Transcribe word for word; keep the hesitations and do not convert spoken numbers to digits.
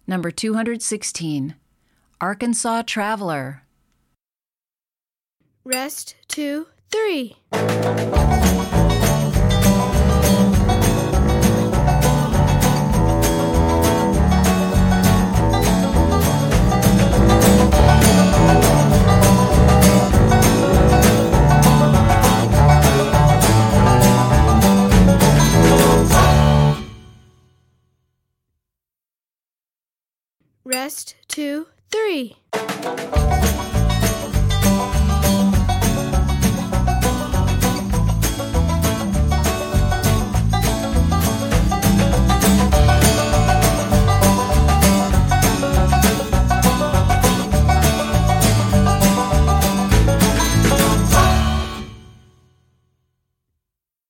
Number two hundred sixteen, Arkansas Traveler. Rest, two, three. Rest, two, three.